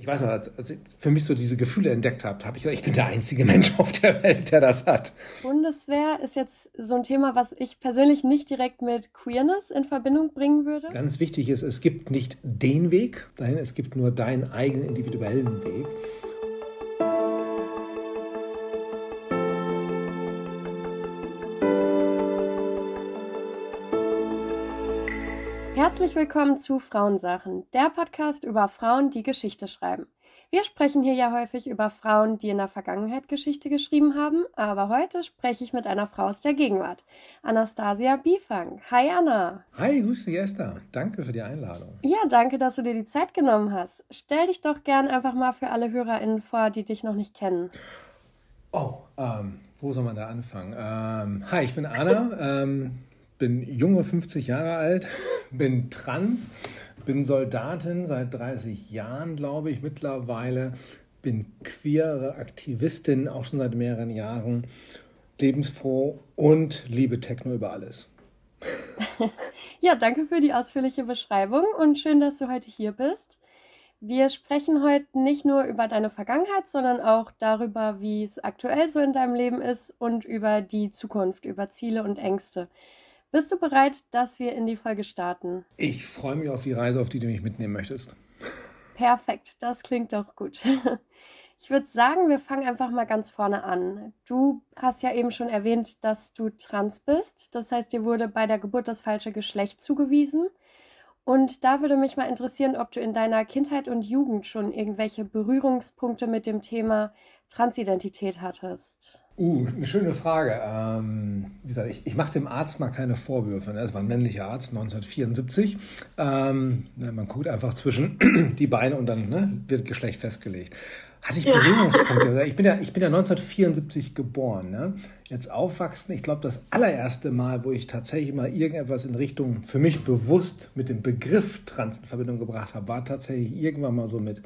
ich weiß noch, als ich für mich so diese Gefühle entdeckt habe ich gedacht, ich bin der einzige Mensch auf der Welt, der das hat. Bundeswehr ist jetzt so ein Thema, was ich persönlich nicht direkt mit Queerness in Verbindung bringen würde. Ganz wichtig ist, es gibt nicht den Weg dahin, es gibt nur deinen eigenen individuellen Weg. Herzlich willkommen zu Frauensachen, der Podcast über Frauen, die Geschichte schreiben. Wir sprechen hier ja häufig über Frauen, die in der Vergangenheit Geschichte geschrieben haben, aber heute spreche ich mit einer Frau aus der Gegenwart, Anastasia Bifang. Hi Anna. Hi, grüß dich Esther. Danke für die Einladung. Ja, danke, dass du dir die Zeit genommen hast. Stell dich doch gern einfach mal für alle HörerInnen vor, die dich noch nicht kennen. Wo soll man da anfangen? Hi, ich bin Anna, bin junge 50 Jahre alt, bin trans, bin Soldatin seit 30 Jahren, glaube ich, mittlerweile, bin queere Aktivistin, auch schon seit mehreren Jahren, lebensfroh und liebe Techno über alles. Ja, danke für die ausführliche Beschreibung und schön, dass du heute hier bist. Wir sprechen heute nicht nur über deine Vergangenheit, sondern auch darüber, wie es aktuell so in deinem Leben ist und über die Zukunft, über Ziele und Ängste. Bist du bereit, dass wir in die Folge starten? Ich freue mich auf die Reise, auf die du mich mitnehmen möchtest. Perfekt, das klingt doch gut. Ich würde sagen, wir fangen einfach mal ganz vorne an. Du hast ja eben schon erwähnt, dass du trans bist. Das heißt, dir wurde bei der Geburt das falsche Geschlecht zugewiesen. Und da würde mich mal interessieren, ob du in deiner Kindheit und Jugend schon irgendwelche Berührungspunkte mit dem Thema Transidentität hattest. Eine schöne Frage. Wie gesagt, ich mache dem Arzt mal keine Vorwürfe. Ne? Das war ein männlicher Arzt, 1974. Man guckt einfach zwischen die Beine und dann wird Geschlecht festgelegt. Hatte ich Berührungspunkte? Ich bin ja 1974 geboren. Ne? Jetzt aufwachsen, ich glaube, das allererste Mal, wo ich tatsächlich mal irgendetwas in Richtung für mich bewusst mit dem Begriff Trans in Verbindung gebracht habe, war tatsächlich irgendwann mal so mit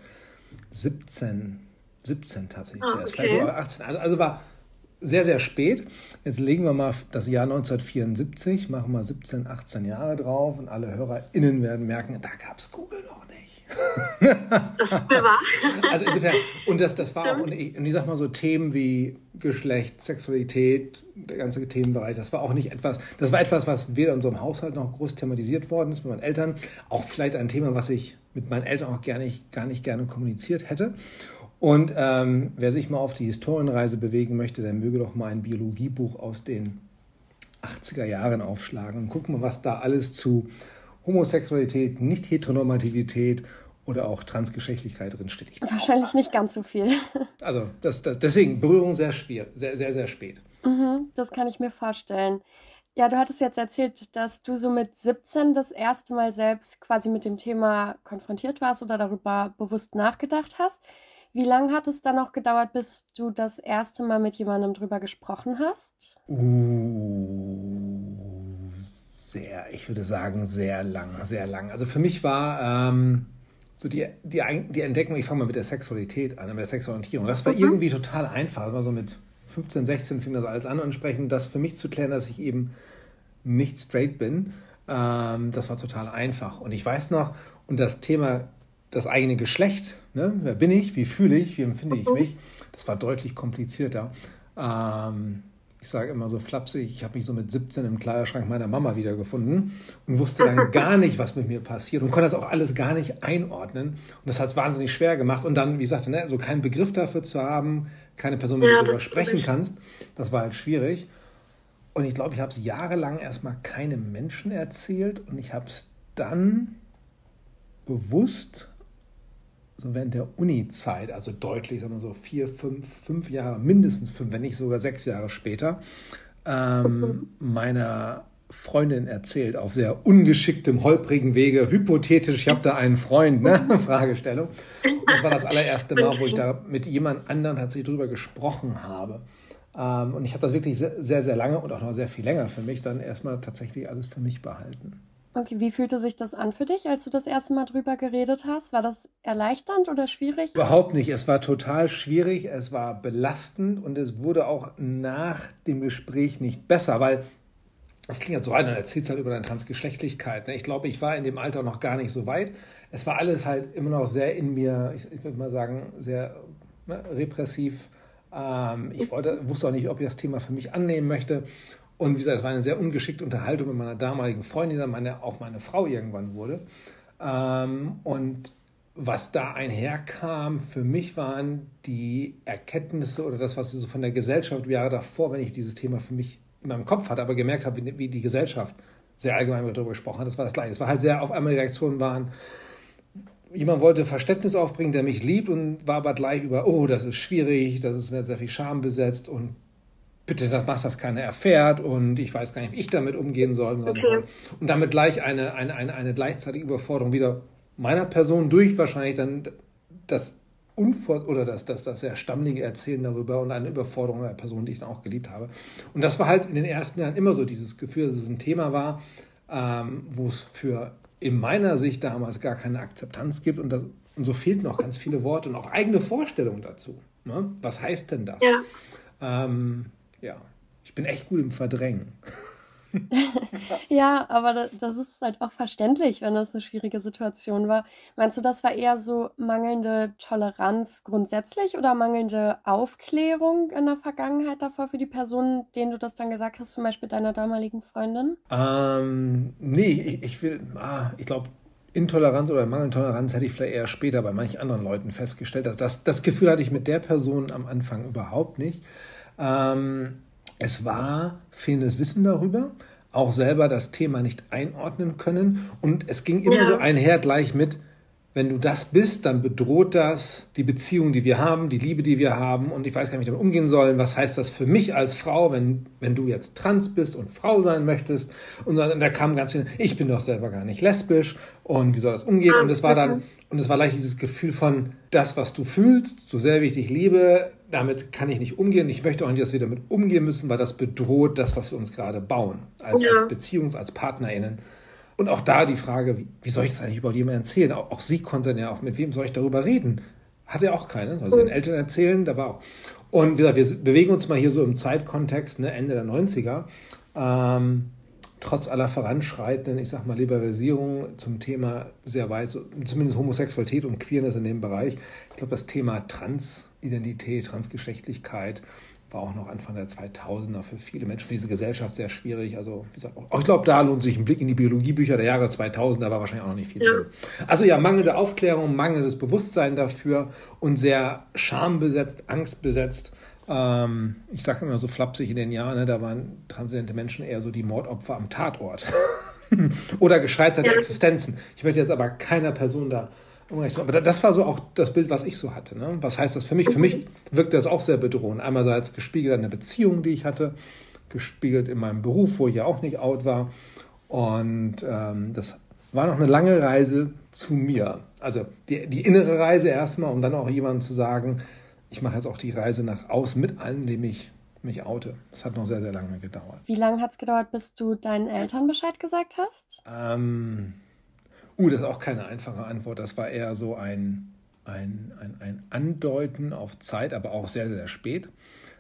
17 tatsächlich zuerst. Okay. Vielleicht sogar 18. Also war sehr, sehr spät. Jetzt legen wir mal das Jahr 1974, machen wir 17, 18 Jahre drauf und alle HörerInnen werden merken, da gab es Google noch nicht. Das ist wahr. Also insofern, und das war auch, und ich sag mal so Themen wie Geschlecht, Sexualität, der ganze Themenbereich, das war etwas, was weder in unserem Haushalt noch groß thematisiert worden ist mit meinen Eltern, auch vielleicht ein Thema, was ich mit meinen Eltern auch gar nicht gerne kommuniziert hätte. Und wer sich mal auf die Historienreise bewegen möchte, der möge doch mal ein Biologiebuch aus den 80er Jahren aufschlagen und gucken mal, was da alles zu Homosexualität, Nicht-Heteronormativität oder auch Transgeschlechtlichkeit drinsteht. Wahrscheinlich nicht ganz so viel. Also deswegen Berührung sehr schwer, sehr, sehr, sehr spät. Das kann ich mir vorstellen. Ja, du hattest jetzt erzählt, dass du so mit 17 das erste Mal selbst quasi mit dem Thema konfrontiert warst oder darüber bewusst nachgedacht hast. Wie lange hat es dann noch gedauert, bis du das erste Mal mit jemandem drüber gesprochen hast? Ich würde sagen, sehr lang, sehr lang. Also für mich war so die Entdeckung, ich fange mal mit der Sexualität an, mit der Sexualorientierung. Das war irgendwie total einfach. Das war so mit 15, 16 fing das alles an und entsprechend das für mich zu klären, dass ich eben nicht straight bin. Das war total einfach. Und ich weiß noch, und das Thema, das eigene Geschlecht, ne? Wer bin ich, wie fühle ich, wie empfinde ich mich, das war deutlich komplizierter. Ich sage immer so flapsig, ich habe mich so mit 17 im Kleiderschrank meiner Mama wiedergefunden und wusste dann gar nicht, was mit mir passiert und konnte das auch alles gar nicht einordnen. Und das hat es wahnsinnig schwer gemacht. Und dann, wie ich sagte, so keinen Begriff dafür zu haben, keine Person, mit der du darüber sprechen kannst, das war halt schwierig. Und ich glaube, ich habe es jahrelang erstmal keinem Menschen erzählt und ich habe es dann bewusst so während der Uni-Zeit, also deutlich, sagen wir so 4, 5 Jahre, mindestens 5, wenn nicht sogar 6 Jahre später, meiner Freundin erzählt, auf sehr ungeschicktem, holprigen Wege, hypothetisch, ich habe da einen Freund, Fragestellung. Und das war das allererste Mal, wo ich da mit jemand anderem tatsächlich drüber gesprochen habe. Und ich habe das wirklich sehr, sehr, sehr lange und auch noch sehr viel länger für mich dann erstmal tatsächlich alles für mich behalten. Okay, wie fühlte sich das an für dich, als du das erste Mal drüber geredet hast? War das erleichternd oder schwierig? Überhaupt nicht. Es war total schwierig, es war belastend und es wurde auch nach dem Gespräch nicht besser, weil es klingt ja so rein, dann erzählst du halt über deine Transgeschlechtlichkeit. Ich glaube, ich war in dem Alter noch gar nicht so weit. es war alles halt immer noch sehr in mir, ich würde mal sagen, sehr repressiv. Wusste auch nicht, ob ich das Thema für mich annehmen möchte. Und wie gesagt, es war eine sehr ungeschickte Unterhaltung mit meiner damaligen Freundin, dann auch meine Frau irgendwann wurde. Und was da einherkam, für mich waren die Erkenntnisse oder das, was so von der Gesellschaft Jahre davor, wenn ich dieses Thema für mich in meinem Kopf hatte, aber gemerkt habe, wie die Gesellschaft sehr allgemein darüber gesprochen hat, das war das Gleiche. Es war halt sehr, auf einmal die Reaktionen waren, jemand wollte Verständnis aufbringen, der mich liebt und war aber gleich über, oh, das ist schwierig, das ist sehr viel Scham besetzt und bitte, macht das keiner erfährt und ich weiß gar nicht, wie ich damit umgehen soll. Okay. Und damit gleich eine gleichzeitige Überforderung wieder meiner Person durch wahrscheinlich dann das sehr stammliche Erzählen darüber und eine Überforderung der Person, die ich dann auch geliebt habe. Und das war halt in den ersten Jahren immer so dieses Gefühl, dass es ein Thema war, wo es für in meiner Sicht damals gar keine Akzeptanz gibt und so fehlten auch ganz viele Worte und auch eigene Vorstellungen dazu. Ne? Was heißt denn das? Ja. Ja, ich bin echt gut im Verdrängen. Ja, aber das ist halt auch verständlich, wenn das eine schwierige Situation war. Meinst du, das war eher so mangelnde Toleranz grundsätzlich oder mangelnde Aufklärung in der Vergangenheit davor für die Personen, denen du das dann gesagt hast, zum Beispiel deiner damaligen Freundin? Nee, ich glaube, Intoleranz oder mangelnde Toleranz hätte ich vielleicht eher später bei manchen anderen Leuten festgestellt. Das Gefühl hatte ich mit der Person am Anfang überhaupt nicht. Es war fehlendes Wissen darüber, auch selber das Thema nicht einordnen können und es ging immer so einher gleich mit, wenn du das bist, dann bedroht das die Beziehung, die wir haben, die Liebe, die wir haben und ich weiß gar nicht, wie ich damit umgehen soll. Was heißt das für mich als Frau, wenn du jetzt trans bist und Frau sein möchtest? Und da kam ganz viel, ich bin doch selber gar nicht lesbisch und wie soll das umgehen? Und es war gleich dieses Gefühl von, das, was du fühlst, so sehr wie ich dich liebe, damit kann ich nicht umgehen. Ich möchte auch nicht, dass wir damit umgehen müssen, weil das bedroht das, was wir uns gerade bauen, als als PartnerInnen. Und auch da die Frage, wie soll ich das eigentlich überhaupt jemandem erzählen? Auch sie konnte ja auch, mit wem soll ich darüber reden? Hat ja auch keine, also den Eltern erzählen, da war auch. Und wie gesagt, wir bewegen uns mal hier so im Zeitkontext, ne, Ende der 90er. Trotz aller voranschreitenden, ich sag mal, Liberalisierung zum Thema sehr weit, so, zumindest Homosexualität und Queerness in dem Bereich. Ich glaube, das Thema Transidentität, Transgeschlechtlichkeit war auch noch Anfang der 2000er für viele Menschen, für diese Gesellschaft sehr schwierig. Also, wie gesagt, auch ich glaube, da lohnt sich ein Blick in die Biologiebücher der Jahre 2000, da war wahrscheinlich auch noch nicht viel drin. Also ja, mangelnde Aufklärung, mangelndes Bewusstsein dafür und sehr schambesetzt, angstbesetzt. Ich sage immer so flapsig in den Jahren, ne, da waren transidente Menschen eher so die Mordopfer am Tatort. Oder gescheiterte Existenzen. Ich möchte jetzt aber keiner Person da unrecht. Aber das war so auch das Bild, was ich so hatte. Ne? Was heißt das für mich? Für mich wirkte das auch sehr bedrohend. Einerseits gespiegelt in der Beziehung, die ich hatte, gespiegelt in meinem Beruf, wo ich ja auch nicht out war. Und das war noch eine lange Reise zu mir. Also die innere Reise erstmal, um dann auch jemandem zu sagen, ich mache jetzt auch die Reise nach außen mit allen, indem ich mich oute. Das hat noch sehr, sehr lange gedauert. Wie lange hat es gedauert, bis du deinen Eltern Bescheid gesagt hast? Das ist auch keine einfache Antwort. Das war eher so ein Andeuten auf Zeit, aber auch sehr, sehr spät.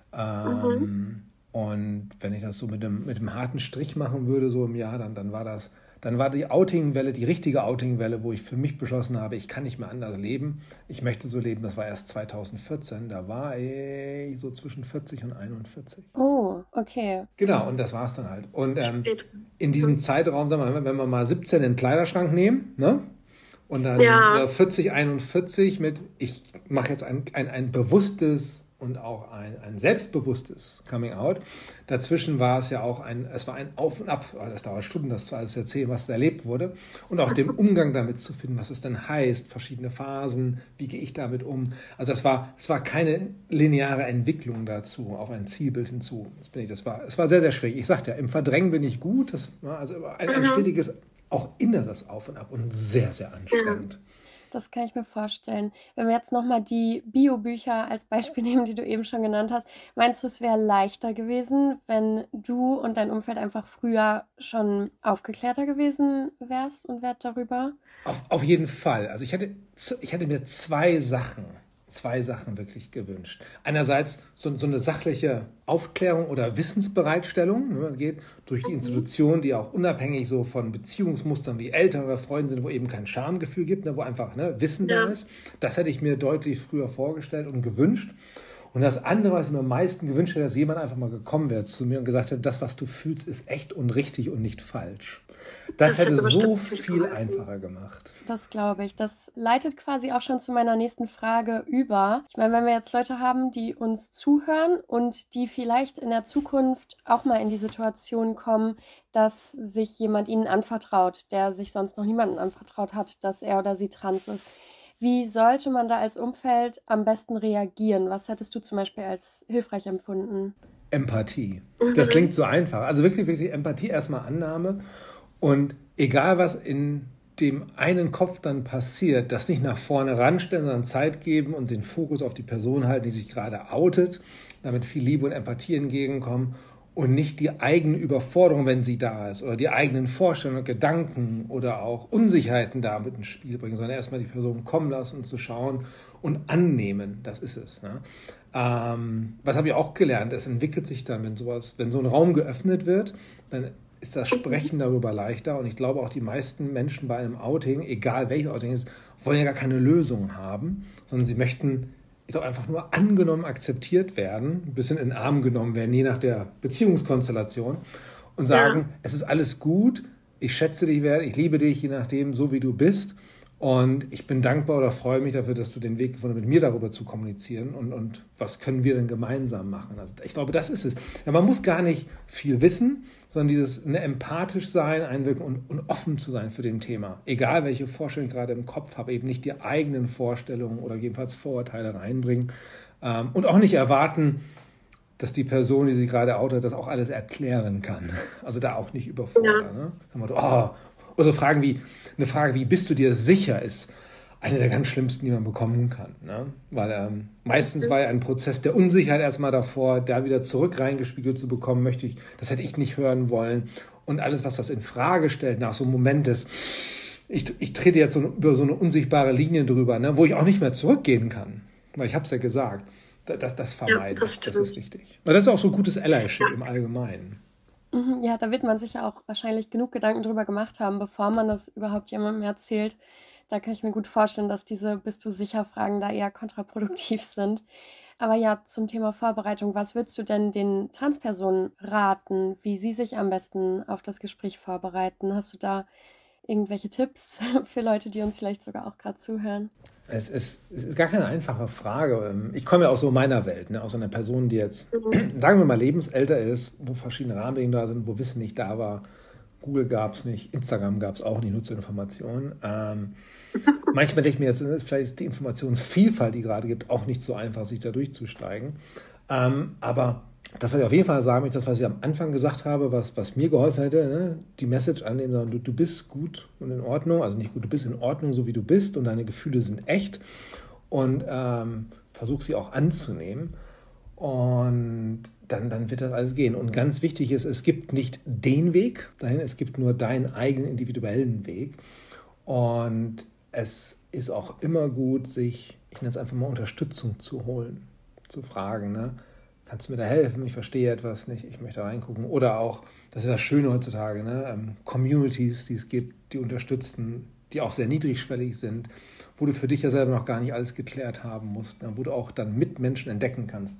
Und wenn ich das so mit dem harten Strich machen würde, so im Jahr, dann war die Outing-Welle, die richtige Outing-Welle, wo ich für mich beschlossen habe, ich kann nicht mehr anders leben. Ich möchte so leben, das war erst 2014. Da war ich so zwischen 40 und 41. Oh, okay. Genau, und das war es dann halt. Und in diesem Zeitraum, sagen wir mal, wenn wir mal 17 in den Kleiderschrank nehmen, ne? Und dann 40, 41 mit, ich mache jetzt ein bewusstes und auch ein selbstbewusstes Coming Out. Dazwischen war es ja auch ein Auf und Ab, das dauert Stunden, das zu alles erzählen, was da erlebt wurde. Und auch den Umgang damit zu finden, was es denn heißt, verschiedene Phasen, wie gehe ich damit um. Also es war keine lineare Entwicklung dazu, auf ein Zielbild hinzu. Es war sehr, sehr schwierig. Ich sagte ja, im Verdrängen bin ich gut. Das war also ein stetiges, auch inneres Auf und Ab und sehr, sehr anstrengend. Das kann ich mir vorstellen. Wenn wir jetzt nochmal die Biobücher als Beispiel nehmen, die du eben schon genannt hast, meinst du, es wäre leichter gewesen, wenn du und dein Umfeld einfach früher schon aufgeklärter gewesen wärst und wärt darüber? Auf jeden Fall. Also ich hatte mir zwei Sachen zwei Sachen wirklich gewünscht. Einerseits so eine sachliche Aufklärung oder Wissensbereitstellung. Ne, geht durch die Institution, die auch unabhängig so von Beziehungsmustern wie Eltern oder Freunden sind, wo eben kein Schamgefühl gibt, ne, wo einfach Wissen da ist. Das hätte ich mir deutlich früher vorgestellt und gewünscht. Und das andere, was ich mir am meisten gewünscht hätte, dass jemand einfach mal gekommen wäre zu mir und gesagt hätte, das, was du fühlst, ist echt und richtig und nicht falsch. Das hätte so viel einfacher gemacht. Das glaube ich. Das leitet quasi auch schon zu meiner nächsten Frage über. Ich meine, wenn wir jetzt Leute haben, die uns zuhören und die vielleicht in der Zukunft auch mal in die Situation kommen, dass sich jemand ihnen anvertraut, der sich sonst noch niemandem anvertraut hat, dass er oder sie trans ist. Wie sollte man da als Umfeld am besten reagieren? Was hättest du zum Beispiel als hilfreich empfunden? Empathie. Das klingt so einfach. Also wirklich, wirklich Empathie, erstmal Annahme. Und egal, was in dem einen Kopf dann passiert, das nicht nach vorne ranstellen, sondern Zeit geben und den Fokus auf die Person halten, die sich gerade outet, damit viel Liebe und Empathie entgegenkommen und nicht die eigene Überforderung, wenn sie da ist, oder die eigenen Vorstellungen und Gedanken oder auch Unsicherheiten damit ins Spiel bringen, sondern erstmal die Person kommen lassen und zu schauen und annehmen, das ist es. Ne? Was habe ich auch gelernt? Es entwickelt sich dann, wenn so ein Raum geöffnet wird, dann ist das Sprechen darüber leichter. Und ich glaube auch, die meisten Menschen bei einem Outing, egal welches Outing ist, wollen ja gar keine Lösung haben, sondern sie möchten einfach nur angenommen, akzeptiert werden, ein bisschen in den Arm genommen werden, je nach der Beziehungskonstellation und sagen, es ist alles gut, ich schätze dich wert, ich liebe dich, je nachdem, so wie du bist. Und ich bin dankbar oder freue mich dafür, dass du den Weg gefunden hast, mit mir darüber zu kommunizieren und was können wir denn gemeinsam machen. Also ich glaube, das ist es. Ja, man muss gar nicht viel wissen, sondern dieses empathisch sein, einwirken und offen zu sein für dem Thema. Egal, welche Vorstellung ich gerade im Kopf habe, eben nicht die eigenen Vorstellungen oder jedenfalls Vorurteile reinbringen und auch nicht erwarten, dass die Person, die sich gerade outet, das auch alles erklären kann. Also da auch nicht überfordern. Ja. Ne? Oder eine Frage wie, bist du dir sicher, ist eine der ganz schlimmsten, die man bekommen kann. Ne? Weil meistens war ja ein Prozess der Unsicherheit erstmal davor, da wieder zurück reingespiegelt zu bekommen, das hätte ich nicht hören wollen. Und alles, was das in Frage stellt, nach so einem Moment des, ich trete jetzt über so eine unsichtbare Linie drüber, ne, wo ich auch nicht mehr zurückgehen kann. Weil ich habe es ja gesagt, das vermeiden, das ist wichtig. Und das ist auch so gutes Allyship im Allgemeinen. Ja, da wird man sich ja auch wahrscheinlich genug Gedanken drüber gemacht haben, bevor man das überhaupt jemandem erzählt. Da kann ich mir gut vorstellen, dass diese Bist du sicher Fragen da eher kontraproduktiv sind. Aber ja, zum Thema Vorbereitung, was würdest du denn den Transpersonen raten, wie sie sich am besten auf das Gespräch vorbereiten? Hast du da irgendwelche Tipps für Leute, die uns vielleicht sogar auch gerade zuhören? Es ist gar keine einfache Frage. Ich komme ja aus so meiner Welt, ne? Aus einer Person, die jetzt, sagen wir mal, lebensälter ist, wo verschiedene Rahmenbedingungen da sind, wo Wissen nicht da war. Google gab es nicht, Instagram gab es auch nicht, nur zur Information. Manchmal denke ich mir jetzt, vielleicht ist die Informationsvielfalt, die gerade gibt, auch nicht so einfach, sich da durchzusteigen. Aber das, was ich auf jeden Fall sagen möchte, das, was ich am Anfang gesagt habe, was mir geholfen hätte, ne? Die Message annehmen, sagen, du bist gut und in Ordnung, also nicht gut, du bist in Ordnung, so wie du bist und deine Gefühle sind echt und versuch sie auch anzunehmen und dann wird das alles gehen. Und ganz wichtig ist, es gibt nicht den Weg dahin, es gibt nur deinen eigenen individuellen Weg und es ist auch immer gut, sich, ich nenne es einfach mal Unterstützung zu holen, zu fragen, ne? Kannst du mir da helfen? Ich verstehe etwas nicht, ich möchte reingucken. Oder auch, das ist das Schöne heutzutage, ne? Communities, die es gibt, die unterstützen, die auch sehr niedrigschwellig sind, wo du für dich ja selber noch gar nicht alles geklärt haben musst, ne? Wo du auch dann mit Menschen entdecken kannst.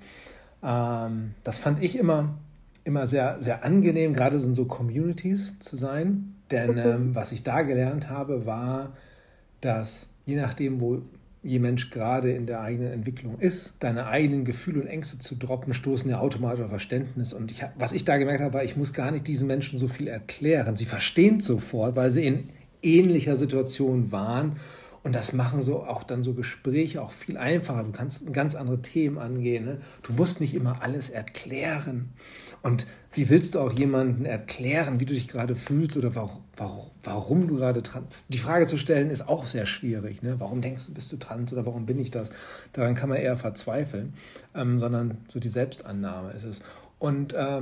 Das fand ich immer sehr, sehr angenehm, gerade in so Communities zu sein. Denn was ich da gelernt habe, war, dass je nachdem, wo je Mensch gerade in der eigenen Entwicklung ist, deine eigenen Gefühle und Ängste zu droppen, stoßen ja automatisch auf Verständnis. Und was ich da gemerkt habe, war, ich muss gar nicht diesen Menschen so viel erklären. Sie verstehen es sofort, weil sie in ähnlicher Situation waren. Und das machen so auch dann so Gespräche auch viel einfacher. Du kannst ganz andere Themen angehen. Ne? Du musst nicht immer alles erklären. Und wie willst du auch jemandem erklären, wie du dich gerade fühlst oder warum du gerade trans? Die Frage zu stellen ist auch sehr schwierig. Ne? Warum denkst du, bist du trans oder warum bin ich das? Daran kann man eher verzweifeln, sondern so die Selbstannahme ist es. Und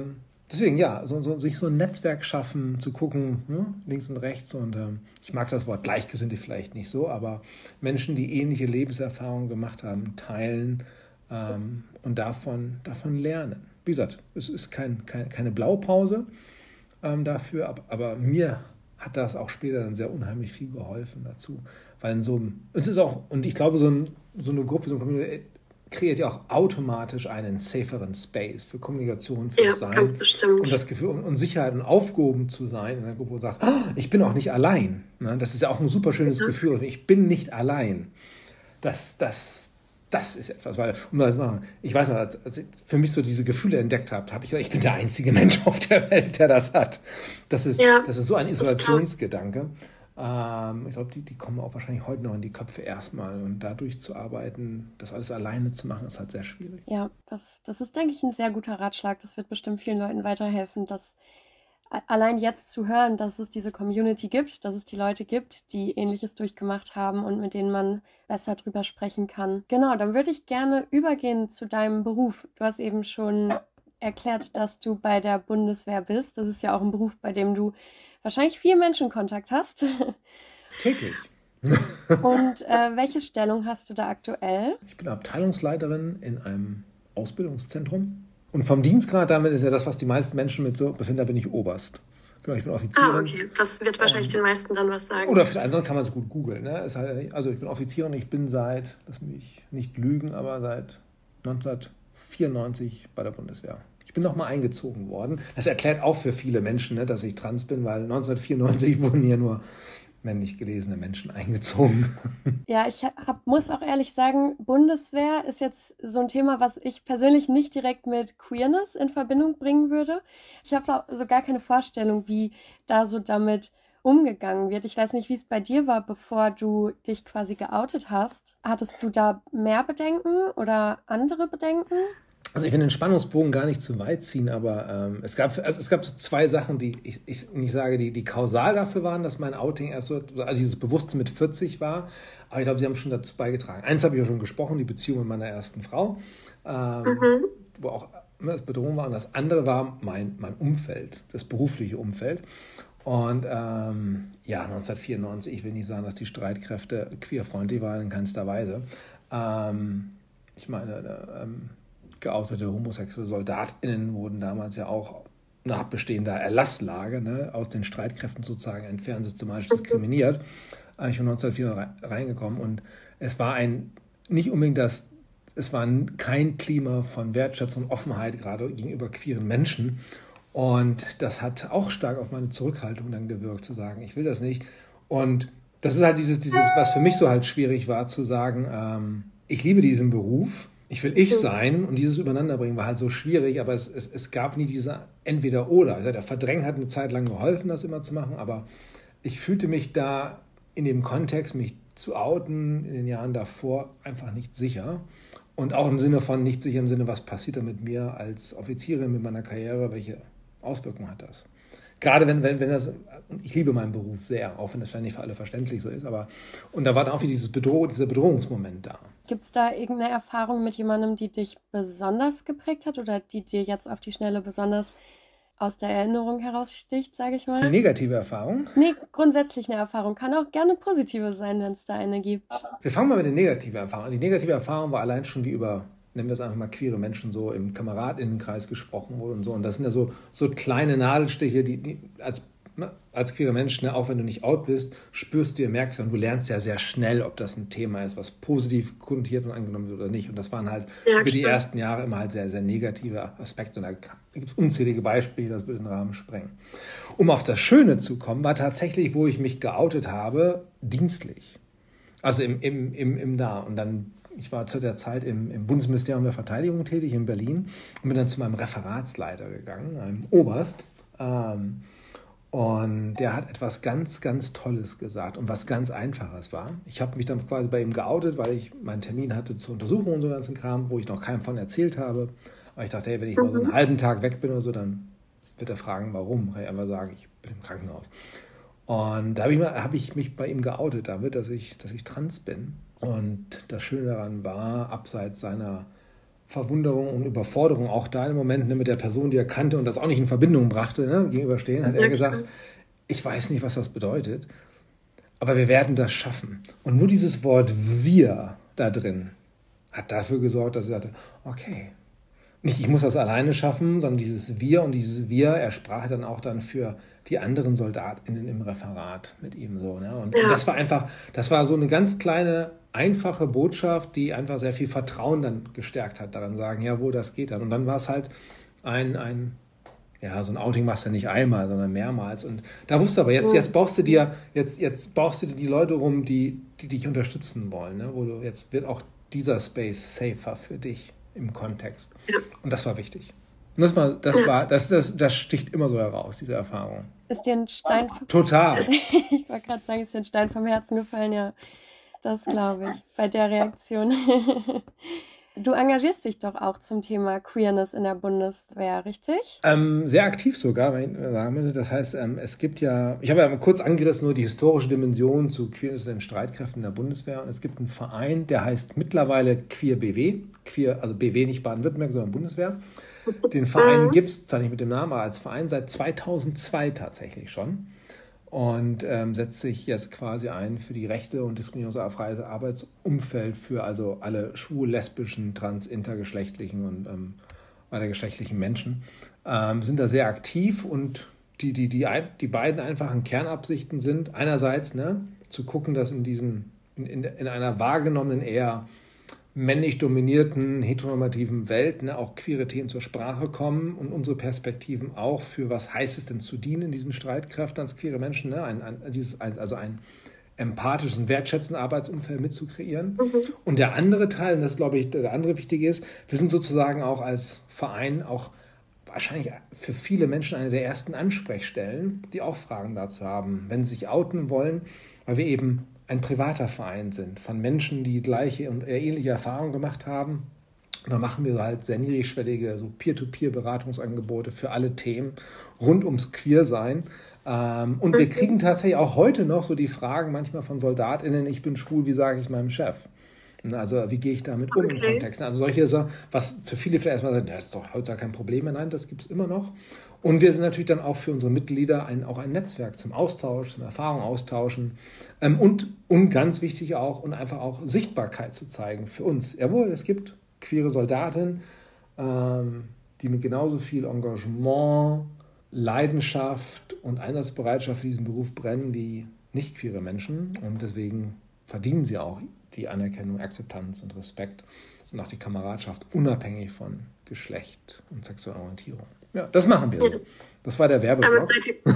Deswegen, ja, sich so ein Netzwerk schaffen, zu gucken, ne, links und rechts. Und ich mag das Wort Gleichgesinnte vielleicht nicht so, aber Menschen, die ähnliche Lebenserfahrungen gemacht haben, teilen und davon lernen. Wie gesagt, es ist keine Blaupause dafür, aber mir hat das auch später dann sehr unheimlich viel geholfen dazu. Weil es ist auch, und ich glaube, so eine Gruppe, so eine Community kreiert ja auch automatisch einen saferen Space für Kommunikation, für Sein. Ganz bestimmt. Und das Gefühl und Sicherheit und aufgehoben zu sein in einer Gruppe und sagt, ich bin auch nicht allein. Ne? Das ist ja auch ein super schönes Gefühl. Ich bin nicht allein. Das ist etwas, weil, ich weiß noch, als ich für mich so diese Gefühle entdeckt habe ich gedacht, ich bin der einzige Mensch auf der Welt, der das hat. Das ist so ein Isolationsgedanke. Ich glaube, die kommen auch wahrscheinlich heute noch in die Köpfe erstmal. Und dadurch zu arbeiten, das alles alleine zu machen, ist halt sehr schwierig. Ja, das ist, denke ich, ein sehr guter Ratschlag. Das wird bestimmt vielen Leuten weiterhelfen, dass allein jetzt zu hören, dass es diese Community gibt, dass es die Leute gibt, die Ähnliches durchgemacht haben und mit denen man besser drüber sprechen kann. Genau, dann würde ich gerne übergehen zu deinem Beruf. Du hast eben schon erklärt, dass du bei der Bundeswehr bist. Das ist ja auch ein Beruf, bei dem du wahrscheinlich viel Menschenkontakt hast. Täglich. Und welche Stellung hast du da aktuell? Ich bin Abteilungsleiterin in einem Ausbildungszentrum. Und vom Dienstgrad, damit ist ja das, was die meisten Menschen mit so befinden, da bin ich Oberst. Genau, ich bin Offizierin. Okay. Das wird wahrscheinlich den meisten dann was sagen. Oder vielleicht, ansonsten kann man es gut googeln. Ne? Also ich bin Offizierin, ich bin lass mich nicht lügen, aber seit 1994 bei der Bundeswehr. Ich bin nochmal eingezogen worden. Das erklärt auch für viele Menschen, ne, dass ich trans bin, weil 1994 wurden hier nur männlich gelesene Menschen eingezogen. Ja, ich muss auch ehrlich sagen, Bundeswehr ist jetzt so ein Thema, was ich persönlich nicht direkt mit Queerness in Verbindung bringen würde. Ich habe da so gar keine Vorstellung, wie da so damit umgegangen wird. Ich weiß nicht, wie es bei dir war, bevor du dich quasi geoutet hast. Hattest du da mehr Bedenken oder andere Bedenken? Also ich will den Spannungsbogen gar nicht zu weit ziehen, aber es gab so zwei Sachen, die ich nicht sage, die kausal dafür waren, dass mein Outing erst so, also dieses Bewusste mit 40 war, aber ich glaube, sie haben schon dazu beigetragen. Eins habe ich ja schon gesprochen, die Beziehung mit meiner ersten Frau, wo auch das Bedrohung war, und das andere war mein Umfeld, das berufliche Umfeld. Und 1994, ich will nicht sagen, dass die Streitkräfte queerfreundlich waren, in keinster Weise. Ich meine, geoutete homosexuelle SoldatInnen wurden damals ja auch nach bestehender Erlasslage, ne, aus den Streitkräften sozusagen entfernt, systematisch diskriminiert. Ich bin 1994 reingekommen und es war kein Klima von Wertschätzung und Offenheit gerade gegenüber queeren Menschen. Und das hat auch stark auf meine Zurückhaltung dann gewirkt, zu sagen, ich will das nicht. Und das ist halt dieses, was für mich so halt schwierig war, zu sagen, ich liebe diesen Beruf, ich will ich sein, und dieses Übereinanderbringen war halt so schwierig, aber es gab nie diese Entweder-Oder. Also der Verdrängen hat eine Zeit lang geholfen, das immer zu machen, aber ich fühlte mich da in dem Kontext, mich zu outen in den Jahren davor, einfach nicht sicher. Und auch im Sinne von nicht sicher, im Sinne, was passiert da mit mir als Offizierin, mit meiner Karriere, welche Auswirkungen hat das? Gerade wenn das, ich liebe meinen Beruf sehr, auch wenn das nicht für alle verständlich so ist, und da war dann auch wieder dieser Bedrohungsmoment da. Gibt es da irgendeine Erfahrung mit jemandem, die dich besonders geprägt hat oder die dir jetzt auf die Schnelle besonders aus der Erinnerung heraussticht, sage ich mal? Eine negative Erfahrung? Nee, grundsätzlich eine Erfahrung. Kann auch gerne positive sein, wenn es da eine gibt. Wir fangen mal mit der negativen Erfahrung an. Die negative Erfahrung war allein schon, wie über, nennen wir es einfach mal, queere Menschen so im KameradInnenkreis gesprochen wurde und so. Und das sind ja so kleine Nadelstiche, die als queere Mensch, ne, auch wenn du nicht out bist, spürst du, merkst du, und du lernst ja sehr schnell, ob das ein Thema ist, was positiv konnotiert und angenommen wird oder nicht. Und das waren halt über die ersten Jahre immer halt sehr, sehr negative Aspekte. Und da gibt es unzählige Beispiele, das würde den Rahmen sprengen. Um auf das Schöne zu kommen, war tatsächlich, wo ich mich geoutet habe, dienstlich. Also im Da. Und dann, ich war zu der Zeit im Bundesministerium der Verteidigung tätig in Berlin und bin dann zu meinem Referatsleiter gegangen, einem Oberst. Und der hat etwas ganz, ganz Tolles gesagt und was ganz Einfaches war. Ich habe mich dann quasi bei ihm geoutet, weil ich meinen Termin hatte zur Untersuchung und so ganzen Kram, wo ich noch keinem von erzählt habe. Aber ich dachte, hey, wenn ich mal so einen halben Tag weg bin oder so, dann wird er fragen, warum. Kann ich einfach sagen, ich bin im Krankenhaus. Und da habe ich mich bei ihm geoutet damit, dass ich trans bin. Und das Schöne daran war, abseits seiner Verwunderung und Überforderung auch da im Moment, ne, mit der Person, die er kannte und das auch nicht in Verbindung brachte, ne, gegenüberstehen, hat er gesagt, ich weiß nicht, was das bedeutet, aber wir werden das schaffen. Und nur dieses Wort wir da drin hat dafür gesorgt, dass er sagte, okay, nicht ich muss das alleine schaffen, sondern dieses wir und dieses wir, er sprach dann auch dann für die anderen SoldatInnen im Referat mit ihm so. Ne? Und das war so eine ganz kleine, einfache Botschaft, die einfach sehr viel Vertrauen dann gestärkt hat, daran sagen, jawohl, das geht dann. Und dann war es halt so ein Outing machst du nicht einmal, sondern mehrmals. Und da wusste aber, jetzt baust du dir die Leute rum, die dich unterstützen wollen. Ne? Jetzt wird auch dieser Space safer für dich im Kontext. Ja. Und das war wichtig. Und das sticht immer so heraus, diese Erfahrung. Ist dir ein Stein... Total. Ich wollte gerade sagen, ist dir ein Stein vom Herzen gefallen, ja. Das glaube ich, bei der Reaktion. Du engagierst dich doch auch zum Thema Queerness in der Bundeswehr, richtig? Sehr aktiv sogar, wenn ich sagen würde. Das heißt, es gibt ja, ich habe ja kurz angerissen, nur die historische Dimension zu Queerness in den Streitkräften der Bundeswehr. Und es gibt einen Verein, der heißt mittlerweile Queer BW, also BW nicht Baden-Württemberg, sondern Bundeswehr. Den Verein gibt es, zwar nicht mit dem Namen, aber als Verein seit 2002 tatsächlich schon. Und setzt sich jetzt quasi ein für die Rechte und diskriminierungsfreies Arbeitsumfeld für also alle schwul, lesbischen, trans, intergeschlechtlichen und weitergeschlechtlichen Menschen. Sind da sehr aktiv und die beiden einfachen Kernabsichten sind einerseits zu gucken, dass in einer wahrgenommenen, eher männlich dominierten, heteronormativen Welt auch queere Themen zur Sprache kommen und unsere Perspektiven auch für was heißt es denn zu dienen in diesen Streitkräften als queere Menschen, ein empathisches und wertschätzendes Arbeitsumfeld mitzukreieren. Und der andere Teil, und das glaube ich der andere wichtige ist, wir sind sozusagen auch als Verein auch wahrscheinlich für viele Menschen eine der ersten Ansprechstellen, die auch Fragen dazu haben, wenn sie sich outen wollen, weil wir eben ein privater Verein sind, von Menschen, die gleiche und ähnliche Erfahrungen gemacht haben. Und da machen wir halt sehr niedrigschwellige so Peer-to-Peer-Beratungsangebote für alle Themen rund ums Queersein. Und wir kriegen tatsächlich auch heute noch so die Fragen manchmal von SoldatInnen, ich bin schwul, wie sage ich es meinem Chef? Also wie gehe ich damit um im Kontext? Also solche Sachen, was für viele vielleicht erstmal sagen, das ist doch heutzutage kein Problem mehr. Nein, das gibt es immer noch. Und wir sind natürlich dann auch für unsere Mitglieder auch ein Netzwerk zum Austausch, zum Erfahrung austauschen und ganz wichtig auch und einfach auch Sichtbarkeit zu zeigen für uns. Jawohl, es gibt queere Soldaten, die mit genauso viel Engagement, Leidenschaft und Einsatzbereitschaft für diesen Beruf brennen wie nicht queere Menschen und deswegen verdienen sie auch die Anerkennung, Akzeptanz und Respekt und auch die Kameradschaft unabhängig von Geschlecht und sexueller Orientierung. Ja, das machen wir so. Das war der Werbeblock.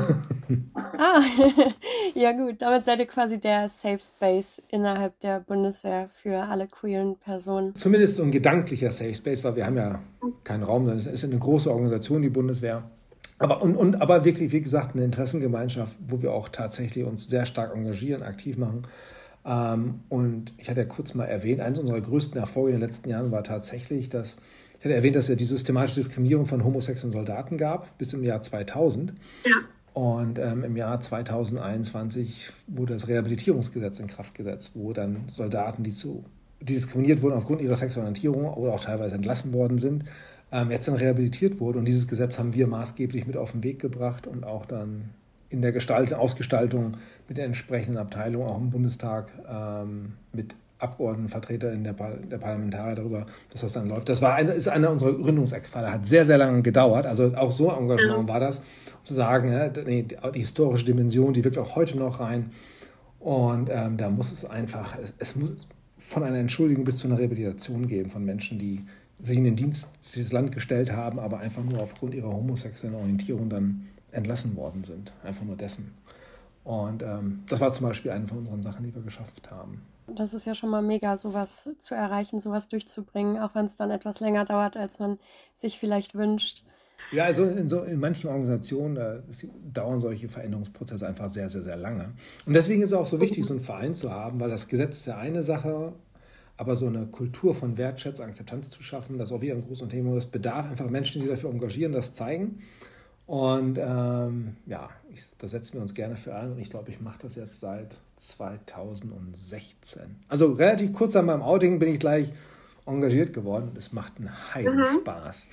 Ja gut, damit seid ihr quasi der Safe Space innerhalb der Bundeswehr für alle queeren Personen. Zumindest so ein gedanklicher Safe Space, weil wir haben ja keinen Raum, sondern es ist eine große Organisation, die Bundeswehr. Aber wirklich, wie gesagt, eine Interessengemeinschaft, wo wir auch tatsächlich uns sehr stark engagieren, aktiv machen. Und ich hatte ja kurz mal erwähnt, eines unserer größten Erfolge in den letzten Jahren war tatsächlich, ich hatte erwähnt, dass es ja die systematische Diskriminierung von homosexuellen Soldaten gab, bis im Jahr 2000. Ja. Und im Jahr 2021 wurde das Rehabilitierungsgesetz in Kraft gesetzt, wo dann Soldaten, die diskriminiert wurden aufgrund ihrer sexuellen Orientierung oder auch teilweise entlassen worden sind, jetzt dann rehabilitiert wurden. Und dieses Gesetz haben wir maßgeblich mit auf den Weg gebracht und auch dann in der Ausgestaltung mit der entsprechenden Abteilung, auch im Bundestag, mit Abgeordneten, Vertretern der Parlamentarier darüber, dass das dann läuft. Das ist einer unserer Gründungseckpfeiler, hat sehr, sehr lange gedauert. Also auch so Engagement war das, um zu sagen, die historische Dimension, die wirkt auch heute noch rein. Und da muss es muss von einer Entschuldigung bis zu einer Rehabilitation geben von Menschen, die sich in den Dienst für das Land gestellt haben, aber einfach nur aufgrund ihrer homosexuellen Orientierung dann entlassen worden sind. Einfach nur dessen. Und das war zum Beispiel eine von unseren Sachen, die wir geschafft haben. Das ist ja schon mal mega, sowas zu erreichen, sowas durchzubringen, auch wenn es dann etwas länger dauert, als man sich vielleicht wünscht. Ja, also in manchen Organisationen dauern solche Veränderungsprozesse einfach sehr, sehr, sehr lange. Und deswegen ist es auch so wichtig, so einen Verein zu haben, weil das Gesetz ist ja eine Sache, aber so eine Kultur von Wertschätzung, Akzeptanz zu schaffen, das ist auch wieder ein großes Thema. Es bedarf einfach Menschen, die dafür engagieren, das zeigen. Und da setzen wir uns gerne für ein. Und ich glaube, ich mache das jetzt seit 2016. Also relativ kurz an meinem Outing bin ich gleich engagiert geworden und es macht einen Heidenspaß.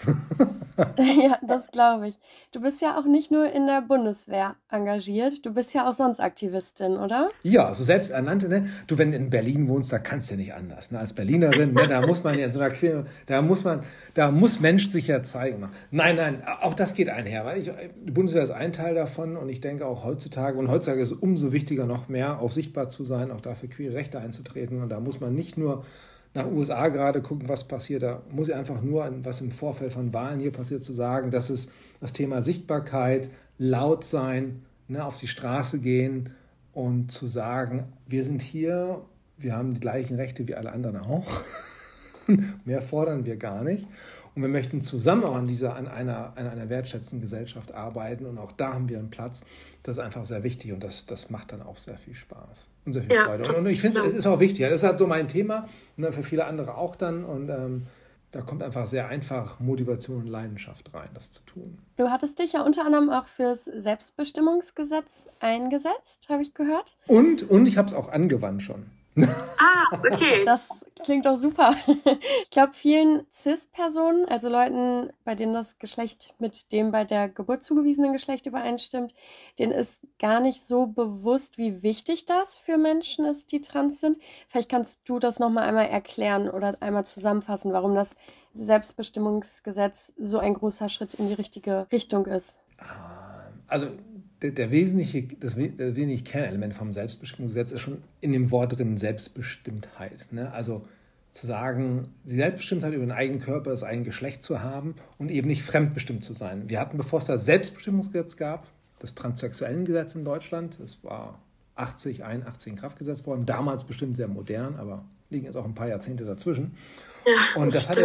Ja, das glaube ich. Du bist ja auch nicht nur in der Bundeswehr engagiert, du bist ja auch sonst Aktivistin, oder? Ja, also selbsternannte, ne? Du, wenn du in Berlin wohnst, da kannst du nicht anders. Ne? Als Berlinerin, ne? Da muss man ja in so einer Quere, da muss Mensch sich ja zeigen. Nein, auch das geht einher. Weil die Bundeswehr ist ein Teil davon und ich denke auch heutzutage ist es umso wichtiger, noch mehr auf sichtbar zu sein, auch dafür queere Rechte einzutreten. Und da muss man nicht nur nach USA gerade gucken, was passiert. Da muss ich einfach nur, was im Vorfeld von Wahlen hier passiert, zu sagen, dass es das Thema Sichtbarkeit, laut sein, ne, auf die Straße gehen und zu sagen, wir sind hier, wir haben die gleichen Rechte wie alle anderen auch. Mehr fordern wir gar nicht. Und wir möchten zusammen auch an einer wertschätzenden Gesellschaft arbeiten. Und auch da haben wir einen Platz. Das ist einfach sehr wichtig und das macht dann auch sehr viel Spaß und sehr viel Freude. Und ich finde, es ist auch wichtig. Das ist halt so mein Thema, ne, für viele andere auch dann. Und da kommt einfach sehr einfach Motivation und Leidenschaft rein, das zu tun. Du hattest dich ja unter anderem auch fürs Selbstbestimmungsgesetz eingesetzt, habe ich gehört. Und ich habe es auch angewandt schon. Okay. Das klingt doch super. Ich glaube, vielen Cis-Personen, also Leuten, bei denen das Geschlecht mit dem bei der Geburt zugewiesenen Geschlecht übereinstimmt, denen ist gar nicht so bewusst, wie wichtig das für Menschen ist, die trans sind. Vielleicht kannst du das nochmal einmal erklären oder einmal zusammenfassen, warum das Selbstbestimmungsgesetz so ein großer Schritt in die richtige Richtung ist. Also das wesentliche Kernelement vom Selbstbestimmungsgesetz ist schon in dem Wort drin Selbstbestimmtheit. Ne? Also zu sagen, die Selbstbestimmtheit über den eigenen Körper, das eigene Geschlecht zu haben und eben nicht fremdbestimmt zu sein. Wir hatten, bevor es das Selbstbestimmungsgesetz gab, das Transsexuellengesetz in Deutschland. Das war 81 in Kraft gesetzt worden. Damals bestimmt sehr modern, aber liegen jetzt auch ein paar Jahrzehnte dazwischen. Ja, Und das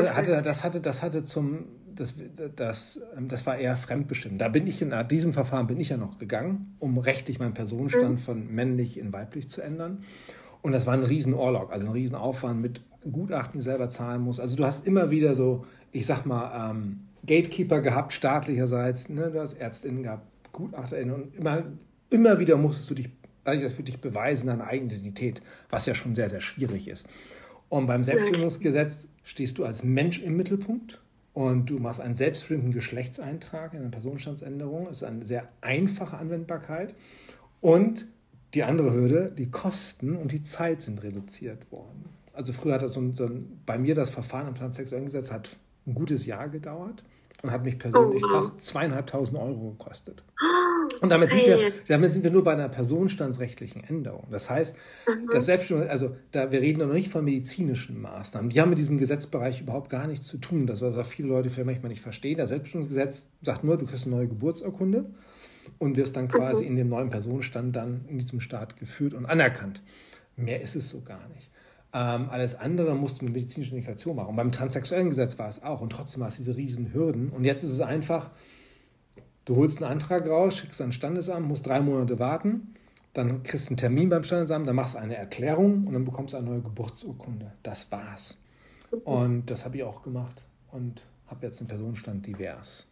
war eher fremdbestimmt. Nach diesem Verfahren bin ich ja noch gegangen, um rechtlich meinen Personenstand von männlich in weiblich zu ändern. Und das war ein riesen Orlog, also ein riesen Aufwand mit Gutachten, die ich selber zahlen muss. Also du hast immer wieder so, ich sag mal, Gatekeeper gehabt, staatlicherseits, ne? Du hast ÄrztInnen gehabt, GutachterInnen und immer wieder musstest du dich für dich beweisen, deine eigene Identität, was ja schon sehr, sehr schwierig ist. Und beim Selbstbestimmungsgesetz stehst du als Mensch im Mittelpunkt und du machst einen selbstbestimmten Geschlechtseintrag in einer Personenstandsänderung. Das ist eine sehr einfache Anwendbarkeit. Und die andere Hürde, die Kosten und die Zeit sind reduziert worden. Also früher hat das bei mir das Verfahren im Transsexuellengesetz hat ein gutes Jahr gedauert und hat mich persönlich fast 2.500 Euro gekostet. Und damit sind wir nur bei einer personenstandsrechtlichen Änderung. Das heißt, das wir reden noch nicht von medizinischen Maßnahmen. Die haben mit diesem Gesetzbereich überhaupt gar nichts zu tun. Das, was viele Leute vielleicht manchmal nicht verstehen. Das Selbstbestimmungsgesetz sagt nur, du kriegst eine neue Geburtsurkunde und wirst dann quasi in dem neuen Personenstand dann in diesem Staat geführt und anerkannt. Mehr ist es so gar nicht. Alles andere musst du mit medizinischer Indikation machen. Und beim Transsexuellengesetz war es auch. Und trotzdem war es diese riesen Hürden. Und jetzt ist es einfach, du holst einen Antrag raus, schickst ans Standesamt, musst 3 Monate warten, dann kriegst du einen Termin beim Standesamt, dann machst du eine Erklärung und dann bekommst du eine neue Geburtsurkunde. Das war's. Und das habe ich auch gemacht und habe jetzt einen Personenstand divers.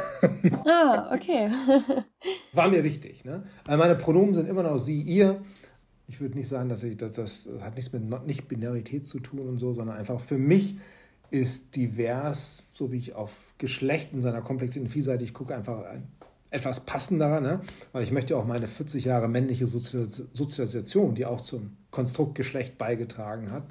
Okay. War mir wichtig. Ne? Meine Pronomen sind immer noch sie, ihr. Ich würde nicht sagen, das hat nichts mit Nicht-Binarität zu tun und so, sondern einfach für mich ist divers, so wie ich auf Geschlecht in seiner Komplexität und Vielseitigkeit gucke, einfach etwas passenderer, ne? Weil ich möchte auch meine 40 Jahre männliche Sozialisation, die auch zum Konstrukt Geschlecht beigetragen hat,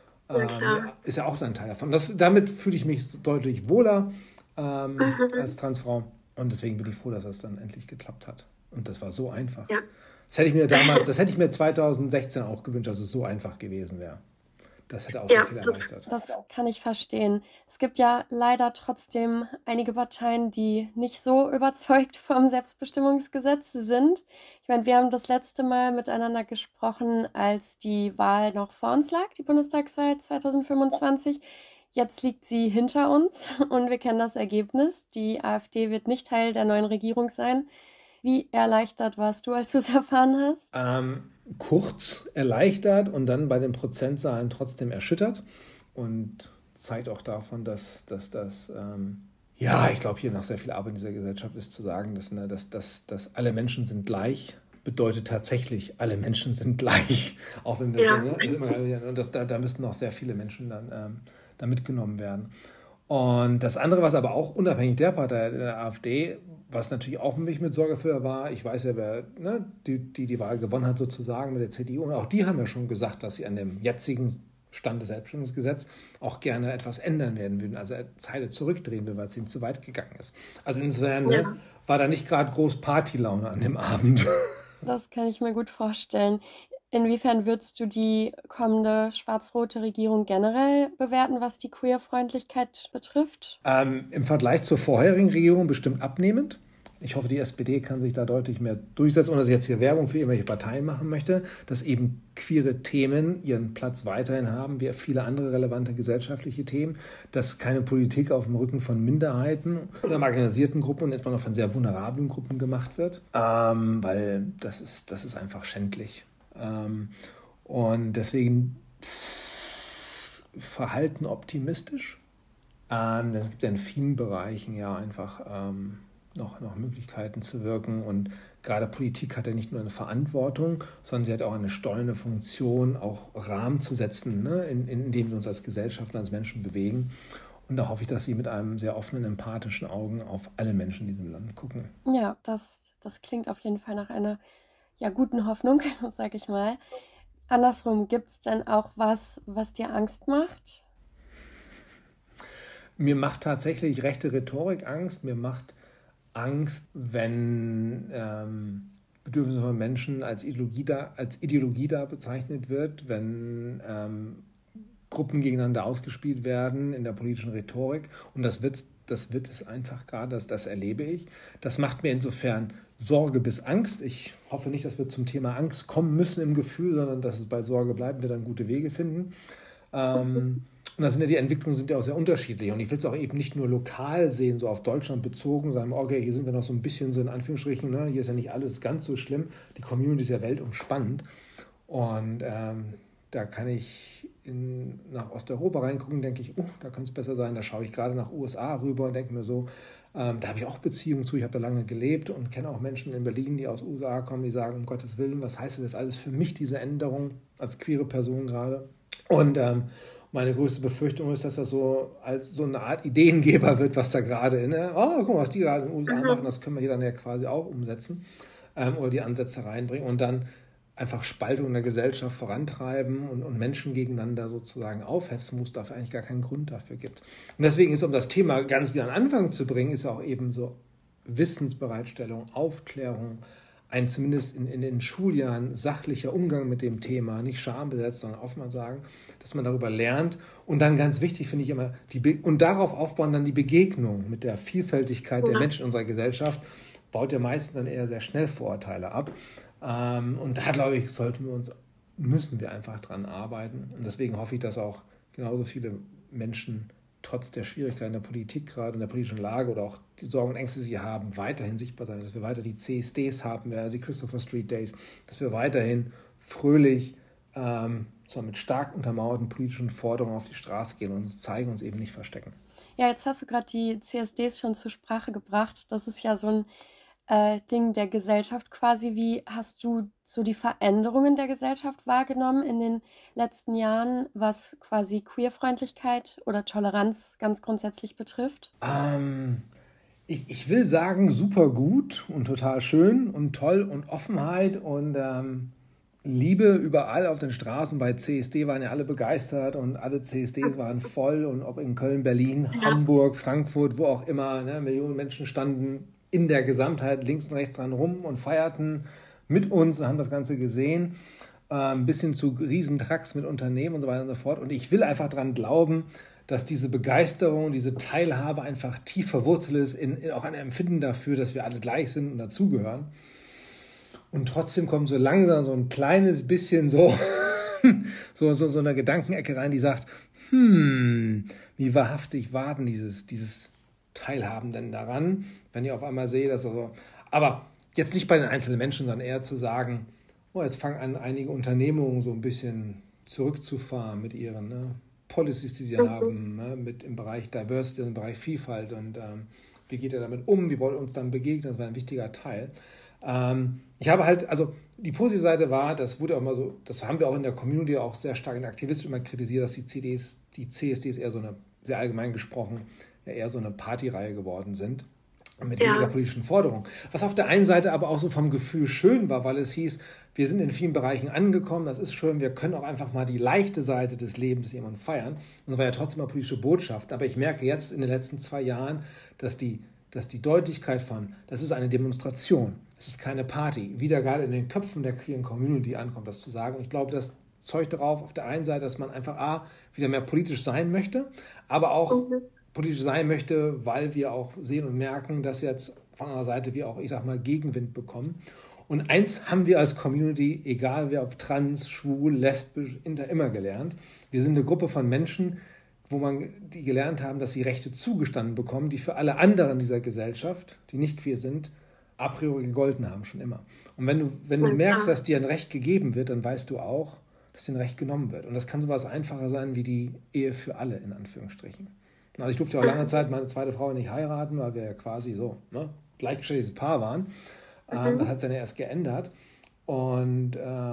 ist ja auch ein Teil davon. Damit fühle ich mich deutlich wohler als Transfrau und deswegen bin ich froh, dass das dann endlich geklappt hat. Und das war so einfach. Ja. Das hätte ich mir 2016 auch gewünscht, dass es so einfach gewesen wäre. Das hätte auch sehr viel erleichtert. Das kann ich verstehen. Es gibt ja leider trotzdem einige Parteien, die nicht so überzeugt vom Selbstbestimmungsgesetz sind. Ich meine, wir haben das letzte Mal miteinander gesprochen, als die Wahl noch vor uns lag, die Bundestagswahl 2025. Jetzt liegt sie hinter uns und wir kennen das Ergebnis. Die AfD wird nicht Teil der neuen Regierung sein. Wie erleichtert warst du, als du es erfahren hast? Kurz erleichtert und dann bei den Prozentzahlen trotzdem erschüttert und zeigt auch davon, dass das, ich glaube, hier noch sehr viel Arbeit in dieser Gesellschaft ist zu sagen, dass alle Menschen sind gleich, bedeutet tatsächlich, alle Menschen sind gleich, auch wenn wir da müssen noch sehr viele Menschen dann da mitgenommen werden. Und das andere, was aber auch unabhängig der Partei, der AfD, was natürlich auch mich mit Sorge für war, ich weiß ja, wer die Wahl gewonnen hat sozusagen mit der CDU, und auch die haben ja schon gesagt, dass sie an dem jetzigen Stand des Selbstbestimmungsgesetzes auch gerne etwas ändern werden würden, also Zeile zurückdrehen würden, weil es ihnen zu weit gegangen ist. Also insofern war da nicht gerade groß Partylaune an dem Abend. Das kann ich mir gut vorstellen. Inwiefern würdest du die kommende schwarz-rote Regierung generell bewerten, was die Queerfreundlichkeit betrifft? Im Vergleich zur vorherigen Regierung bestimmt abnehmend. Ich hoffe, die SPD kann sich da deutlich mehr durchsetzen, ohne dass ich jetzt hier Werbung für irgendwelche Parteien machen möchte, dass eben queere Themen ihren Platz weiterhin haben, wie viele andere relevante gesellschaftliche Themen, dass keine Politik auf dem Rücken von Minderheiten oder marginalisierten Gruppen und erstmal noch von sehr vulnerablen Gruppen gemacht wird, weil das ist einfach schändlich. Und deswegen verhalten optimistisch. Es gibt ja in vielen Bereichen ja einfach noch Möglichkeiten zu wirken, und gerade Politik hat ja nicht nur eine Verantwortung, sondern sie hat auch eine steuernde Funktion, auch Rahmen zu setzen, ne, in dem wir uns als Gesellschaft und als Menschen bewegen. Und da hoffe ich, dass Sie mit einem sehr offenen, empathischen Augen auf alle Menschen in diesem Land gucken. Ja, das klingt auf jeden Fall nach einer guten Hoffnung, sag ich mal. Andersrum, gibt es denn auch was dir Angst macht? Mir macht tatsächlich rechte Rhetorik Angst. Mir macht Angst, wenn Bedürfnisse von Menschen als Ideologie da bezeichnet wird, wenn Gruppen gegeneinander ausgespielt werden in der politischen Rhetorik. Und das wird es einfach gerade, das erlebe ich. Das macht mir insofern Sorge bis Angst. Ich hoffe nicht, dass wir zum Thema Angst kommen müssen im Gefühl, sondern dass es bei Sorge bleiben, wir dann gute Wege finden. Und die Entwicklungen sind ja auch sehr unterschiedlich. Und ich will es auch eben nicht nur lokal sehen, so auf Deutschland bezogen, sagen, okay, hier sind wir noch so ein bisschen so in Anführungsstrichen, ne? Hier ist ja nicht alles ganz so schlimm. Die Community ist ja weltumspannend. Und da kann ich nach Osteuropa reingucken, denke ich, da kann es besser sein. Da schaue ich gerade nach USA rüber und denke mir so, da habe ich auch Beziehungen zu. Ich habe da lange gelebt und kenne auch Menschen in Berlin, die aus USA kommen, die sagen, um Gottes Willen, was heißt das jetzt alles für mich, diese Änderung als queere Person gerade? Und meine größte Befürchtung ist, dass das so als so eine Art Ideengeber wird, was da gerade guck mal, was die gerade in den USA machen, das können wir hier dann ja quasi auch umsetzen oder die Ansätze reinbringen und dann einfach Spaltung in der Gesellschaft vorantreiben und Menschen gegeneinander sozusagen aufhetzen, wo es dafür eigentlich gar keinen Grund dafür gibt. Und deswegen ist, um das Thema ganz wieder an den Anfang zu bringen, ist auch eben so Wissensbereitstellung, Aufklärung, ein zumindest in den Schuljahren sachlicher Umgang mit dem Thema, nicht schambesetzt, sondern offen sagen, dass man darüber lernt. Und dann ganz wichtig finde ich immer, und darauf aufbauen dann die Begegnung mit der Vielfältigkeit der Menschen in unserer Gesellschaft, baut ja meistens dann eher sehr schnell Vorurteile ab. Und da, glaube ich, müssen wir einfach dran arbeiten. Und deswegen hoffe ich, dass auch genauso viele Menschen trotz der Schwierigkeiten der Politik gerade, in der politischen Lage oder auch die Sorgen und Ängste, die sie haben, weiterhin sichtbar sein, dass wir weiter die CSDs haben, also die Christopher Street Days, dass wir weiterhin fröhlich, zwar mit stark untermauerten politischen Forderungen auf die Straße gehen und uns zeigen, uns eben nicht verstecken. Ja, jetzt hast du gerade die CSDs schon zur Sprache gebracht. Das ist ja so ein Ding der Gesellschaft quasi. Wie hast du so die Veränderungen der Gesellschaft wahrgenommen in den letzten Jahren, was quasi Queerfreundlichkeit oder Toleranz ganz grundsätzlich betrifft? Ich will sagen, super gut und total schön und toll und Offenheit und Liebe überall auf den Straßen. Bei CSD waren ja alle begeistert und alle CSDs waren voll, und ob in Köln, Berlin, Hamburg, Frankfurt, wo auch immer, ne, Millionen Menschen standen in der Gesamtheit links und rechts dran rum und feierten mit uns und haben das Ganze gesehen, bis hin zu Riesentracks mit Unternehmen und so weiter und so fort. Und ich will einfach daran glauben, dass diese Begeisterung, diese Teilhabe einfach tief verwurzelt ist in auch ein Empfinden dafür, dass wir alle gleich sind und dazugehören. Und trotzdem kommt so langsam so ein kleines bisschen so eine Gedankenecke rein, die sagt, wie wahrhaftig war denn dieses Teilhaben denn daran, wenn ich auf einmal sehe, dass aber jetzt nicht bei den einzelnen Menschen, sondern eher zu sagen, jetzt fangen an, einige Unternehmungen so ein bisschen zurückzufahren mit ihren Policies, die sie haben, mit im Bereich Diversity, im Bereich Vielfalt, und wie geht er damit um, wie wollen wir uns dann begegnen, das war ein wichtiger Teil. Ich habe halt, also die positive Seite war, das wurde auch mal so, das haben wir auch in der Community auch sehr stark in Aktivisten immer kritisiert, dass die CSDs eher so eine, sehr allgemein gesprochen, ja eher so eine Partyreihe geworden sind. Mit weniger politischen Forderungen. Was auf der einen Seite aber auch so vom Gefühl schön war, weil es hieß, wir sind in vielen Bereichen angekommen, das ist schön, wir können auch einfach mal die leichte Seite des Lebens jemanden feiern. Und das war ja trotzdem eine politische Botschaft. Aber ich merke jetzt in den letzten 2 Jahren, dass die Deutlichkeit von, das ist eine Demonstration, es ist keine Party, wieder gerade in den Köpfen der queeren Community ankommt, das zu sagen. Und ich glaube, das zeugt darauf, auf der einen Seite, dass man einfach wieder mehr politisch sein möchte, aber auch politisch sein möchte, weil wir auch sehen und merken, dass jetzt von einer Seite wir auch, ich sag mal, Gegenwind bekommen. Und eins haben wir als Community, egal wer, ob trans, schwul, lesbisch, inter, immer gelernt. Wir sind eine Gruppe von Menschen, die gelernt haben, dass sie Rechte zugestanden bekommen, die für alle anderen dieser Gesellschaft, die nicht queer sind, a priori gegolten haben, schon immer. Und wenn du merkst, dass dir ein Recht gegeben wird, dann weißt du auch, dass dir ein Recht genommen wird. Und das kann sowas einfacher sein wie die Ehe für alle, in Anführungsstrichen. Also ich durfte ja auch lange Zeit meine zweite Frau nicht heiraten, weil wir ja quasi so gleichgeschlechtliches Paar waren. Das hat sich dann erst geändert. Und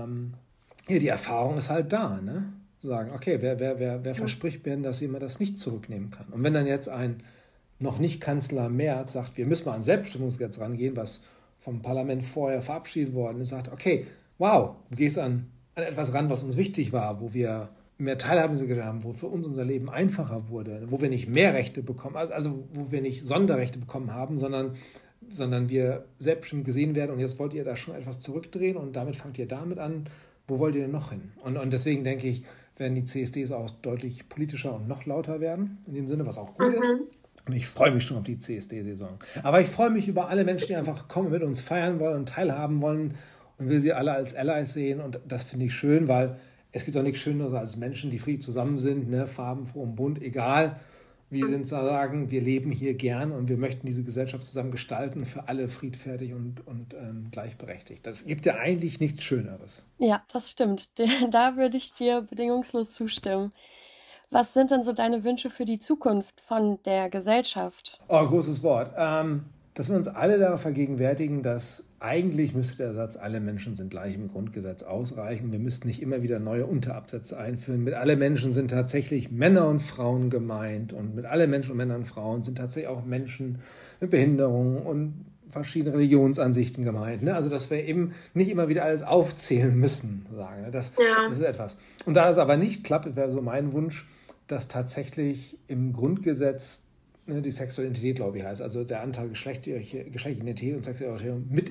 die Erfahrung ist halt da, ne? Zu sagen, okay, wer verspricht mir denn, dass jemand das nicht zurücknehmen kann? Und wenn dann jetzt ein noch nicht Kanzler Merz sagt, wir müssen mal an Selbstbestimmungsgesetz rangehen, was vom Parlament vorher verabschiedet worden ist, sagt, okay, wow, du gehst an etwas ran, was uns wichtig war, wo wir mehr Teilhabe haben, wo für uns unser Leben einfacher wurde, wo wir nicht mehr Rechte bekommen, also wo wir nicht Sonderrechte bekommen haben, sondern wir selbstbestimmt gesehen werden und jetzt wollt ihr da schon etwas zurückdrehen und damit fangt ihr damit an, wo wollt ihr denn noch hin? Und deswegen denke ich, werden die CSDs auch deutlich politischer und noch lauter werden, in dem Sinne, was auch gut ist. Und ich freue mich schon auf die CSD-Saison. Aber ich freue mich über alle Menschen, die einfach kommen, mit uns feiern wollen und teilhaben wollen und will sie alle als Allies sehen und das finde ich schön, weil es gibt auch nichts Schöneres als Menschen, die friedlich zusammen sind, ne, farbenfroh und bunt, egal. Wir sind sagen, wir leben hier gern und wir möchten diese Gesellschaft zusammen gestalten, für alle friedfertig und gleichberechtigt. Das gibt ja eigentlich nichts Schöneres. Ja, das stimmt. Da würde ich dir bedingungslos zustimmen. Was sind denn so deine Wünsche für die Zukunft von der Gesellschaft? Oh, großes Wort. Dass wir uns alle darauf vergegenwärtigen, dass eigentlich müsste der Satz, alle Menschen sind gleich im Grundgesetz ausreichen. Wir müssten nicht immer wieder neue Unterabsätze einführen. Mit alle Menschen sind tatsächlich Männer und Frauen gemeint. Und mit alle Menschen und Männern und Frauen sind tatsächlich auch Menschen mit Behinderungen und verschiedene Religionsansichten gemeint. Ne? Also, dass wir eben nicht immer wieder alles aufzählen müssen, sagen. Ne? Das ist etwas. Und da es aber nicht klappt, wäre so mein Wunsch, dass tatsächlich im Grundgesetz die sexuelle Identität, glaube ich, heißt, also der Anteil geschlechtliche Identität und sexuelle Orientierung mit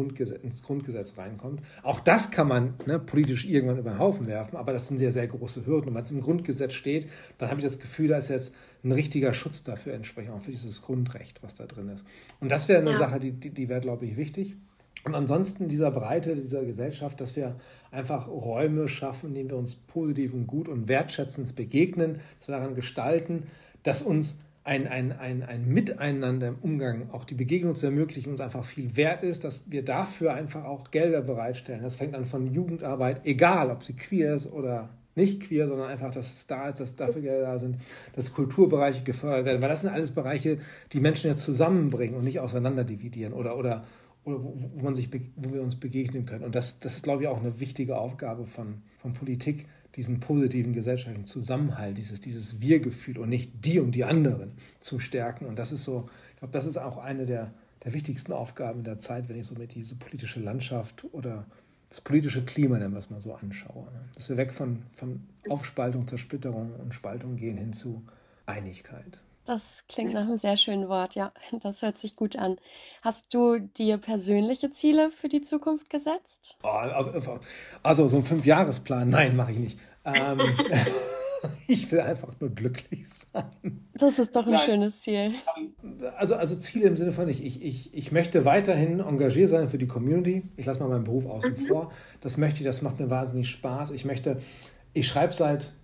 ins Grundgesetz reinkommt. Auch das kann man politisch irgendwann über den Haufen werfen, aber das sind sehr, sehr große Hürden. Und wenn es im Grundgesetz steht, dann habe ich das Gefühl, da ist jetzt ein richtiger Schutz dafür entsprechend, auch für dieses Grundrecht, was da drin ist. Und das wäre eine Sache, die wäre, glaube ich, wichtig. Und ansonsten dieser Breite dieser Gesellschaft, dass wir einfach Räume schaffen, in denen wir uns positiv und gut und wertschätzend begegnen, dass wir daran gestalten, dass uns ein Miteinander im Umgang, auch die Begegnung zu ermöglichen, uns einfach viel wert ist, dass wir dafür einfach auch Gelder bereitstellen. Das fängt an von Jugendarbeit, egal ob sie queer ist oder nicht queer, sondern einfach, dass es da ist, dass dafür Gelder da sind, dass Kulturbereiche gefördert werden, weil das sind alles Bereiche, die Menschen ja zusammenbringen und nicht auseinander dividieren oder wo wir uns begegnen können. Und das ist, glaube ich, auch eine wichtige Aufgabe von Politik, diesen positiven gesellschaftlichen Zusammenhalt, dieses Wir-Gefühl und nicht die und die anderen zu stärken. Und das ist so, ich glaube, das ist auch eine der wichtigsten Aufgaben der Zeit, wenn ich so mit diese politische Landschaft oder das politische Klima, nennen wir es mal so, anschaue. Dass wir weg von Aufspaltung, Zersplitterung und Spaltung gehen hin zu Einigkeit. Das klingt nach einem sehr schönen Wort, ja. Das hört sich gut an. Hast du dir persönliche Ziele für die Zukunft gesetzt? Also so einen 5-Jahresplan, nein, mache ich nicht. Ich will einfach nur glücklich sein. Das ist doch ein schönes Ziel. Also Ziele im Sinne von, ich möchte weiterhin engagiert sein für die Community. Ich lasse mal meinen Beruf außen vor. Das macht mir wahnsinnig Spaß. Ich schreibe seit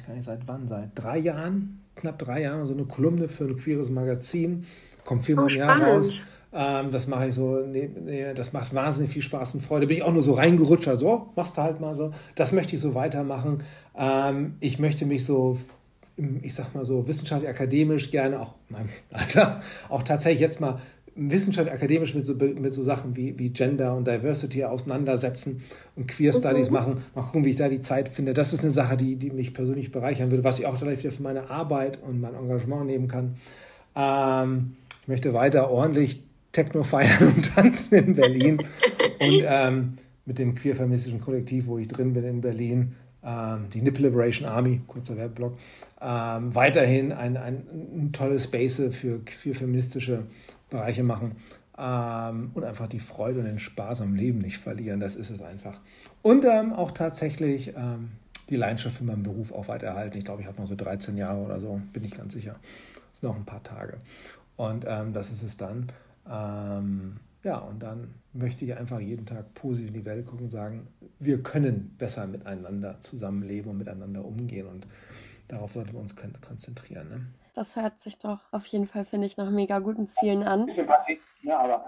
3 Jahren, knapp 3 Jahren, so eine Kolumne für ein queeres Magazin. Kommt 4-mal im Jahr raus. Das mache ich so, das macht wahnsinnig viel Spaß und Freude. Bin ich auch nur so reingerutscht, also machst du halt mal so. Das möchte ich so weitermachen. Ich möchte mich so, ich sag mal so, wissenschaftlich, akademisch gerne, auch in meinem Alter, auch tatsächlich jetzt mal wissenschaftlich, akademisch mit so Sachen wie Gender und Diversity auseinandersetzen und Queer Studies machen. Mal gucken, wie ich da die Zeit finde. Das ist eine Sache, die mich persönlich bereichern würde, was ich auch vielleicht wieder für meine Arbeit und mein Engagement nehmen kann. Ich möchte weiter ordentlich Techno feiern und tanzen in Berlin und mit dem queer-feministischen Kollektiv, wo ich drin bin in Berlin, die Nipple Liberation Army, kurzer Werbeblock, weiterhin ein tolles Space für queer-feministische Bereiche machen und einfach die Freude und den Spaß am Leben nicht verlieren. Das ist es einfach. Und auch tatsächlich die Leidenschaft für meinen Beruf auch weiter erhalten. Ich glaube, ich habe noch so 13 Jahre oder so, bin ich ganz sicher. Das sind noch ein paar Tage. Und das ist es dann. Und dann möchte ich einfach jeden Tag positiv in die Welt gucken und sagen, wir können besser miteinander zusammenleben und miteinander umgehen. Und darauf sollten wir uns konzentrieren. Ne? Das hört sich doch auf jeden Fall, finde ich, nach mega guten Zielen an. Ja, aber...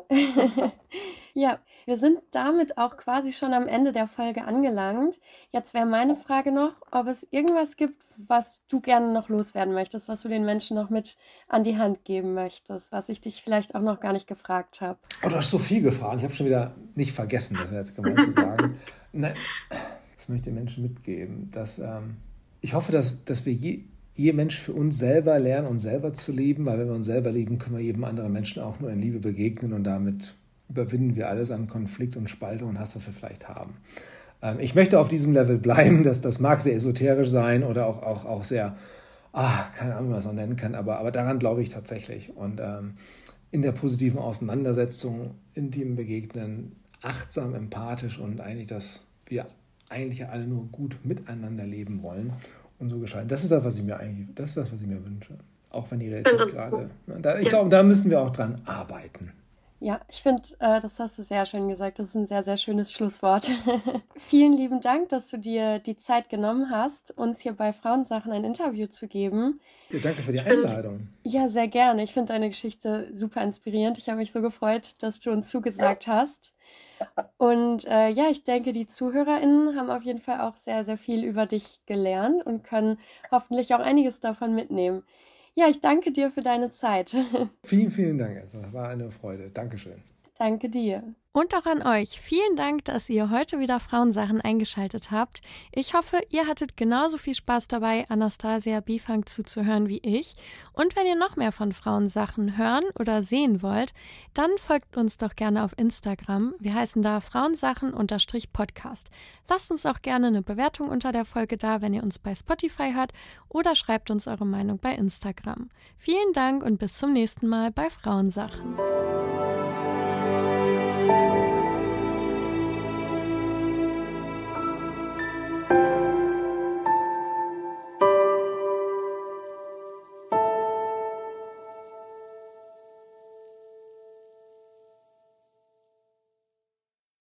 Ja, wir sind damit auch quasi schon am Ende der Folge angelangt. Jetzt wäre meine Frage noch, ob es irgendwas gibt, was du gerne noch loswerden möchtest, was du den Menschen noch mit an die Hand geben möchtest, was ich dich vielleicht auch noch gar nicht gefragt habe. Oh, du hast so viel gefragt. Ich habe schon wieder nicht vergessen, das wäre jetzt gemeint zu sagen. Nein, das möchte ich den Menschen mitgeben. Ich hoffe, dass wir je Mensch für uns selber lernen, uns selber zu lieben, weil wenn wir uns selber lieben, können wir jedem anderen Menschen auch nur in Liebe begegnen und damit überwinden wir alles an Konflikt und Spaltung und Hass, das wir vielleicht haben. Ich möchte auf diesem Level bleiben, das mag sehr esoterisch sein oder auch sehr, keine Ahnung, wie man es auch nennen kann, aber daran glaube ich tatsächlich. Und in der positiven Auseinandersetzung, in dem Begegnen, achtsam, empathisch und eigentlich, dass wir eigentlich alle nur gut miteinander leben wollen und so gestalten. Das ist das, was ich mir wünsche. Auch wenn die Realität gerade... Ich glaube, da müssen wir auch dran arbeiten. Ja, ich finde, das hast du sehr schön gesagt. Das ist ein sehr, sehr schönes Schlusswort. Vielen lieben Dank, dass du dir die Zeit genommen hast, uns hier bei Frauensachen ein Interview zu geben. Ja, danke für die Einladung. Ja, sehr gerne. Ich finde deine Geschichte super inspirierend. Ich habe mich so gefreut, dass du uns zugesagt hast. Und ich denke, die ZuhörerInnen haben auf jeden Fall auch sehr, sehr viel über dich gelernt und können hoffentlich auch einiges davon mitnehmen. Ja, ich danke dir für deine Zeit. Vielen, vielen Dank. Das war eine Freude. Dankeschön. Danke dir. Und auch an euch. Vielen Dank, dass ihr heute wieder Frauensachen eingeschaltet habt. Ich hoffe, ihr hattet genauso viel Spaß dabei, Anastasia Bifang zuzuhören wie ich. Und wenn ihr noch mehr von Frauensachen hören oder sehen wollt, dann folgt uns doch gerne auf Instagram. Wir heißen da Frauensachen_Podcast. Lasst uns auch gerne eine Bewertung unter der Folge da, wenn ihr uns bei Spotify hört, oder schreibt uns eure Meinung bei Instagram. Vielen Dank und bis zum nächsten Mal bei Frauensachen.